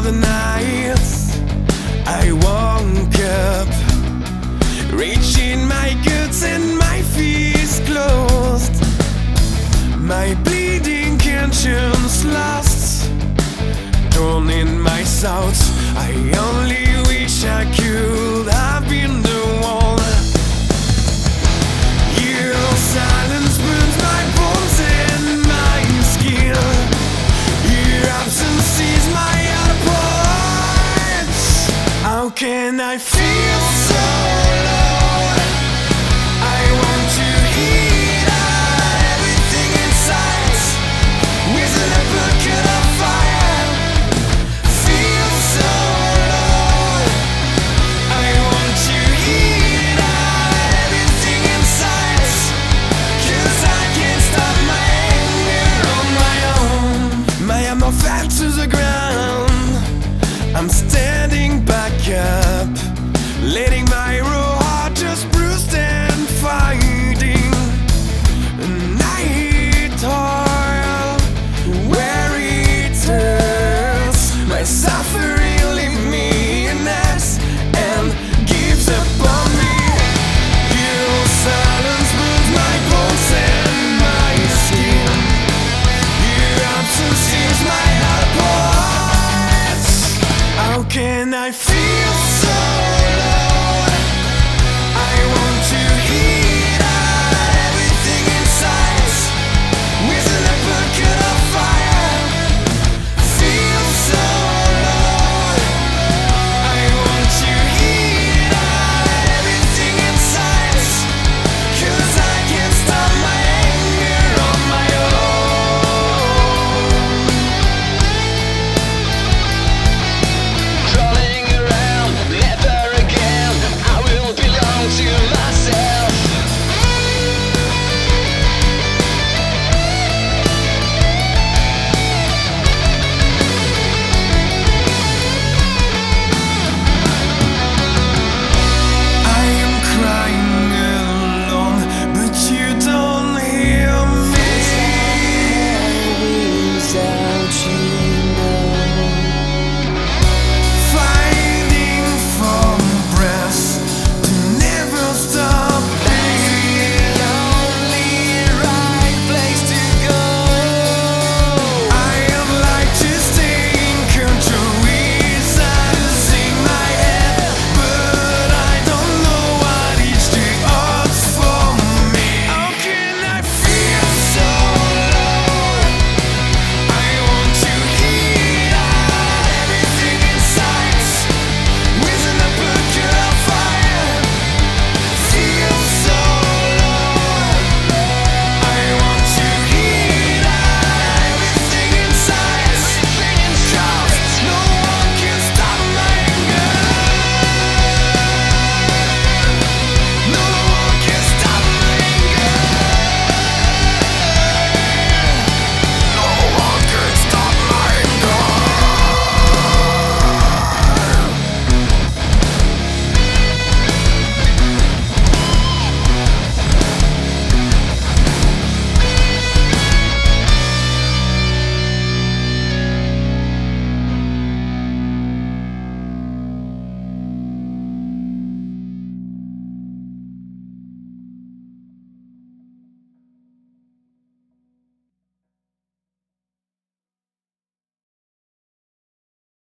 the night I woke up, reaching my guts and my fists closed, my bleeding conscience lost, torn in my thoughts. I only wish I could have been the one. Your silence burns my bones and my skin. Your absence is my other parts. How can I feel so low? I want to heat out everything inside with a bucket of fire. Feel so low. I want to heat out everything inside, 'cause I can't stop my anger on my own. My ammo fell to the ground. I'm standing back up, letting my raw heart just bruised and fighting. Night toil, where it hurts. My suffering leaves me in mess and gives up on me. Your silence burns my bones and my skin. Your absence is my heart parts. How can I feel so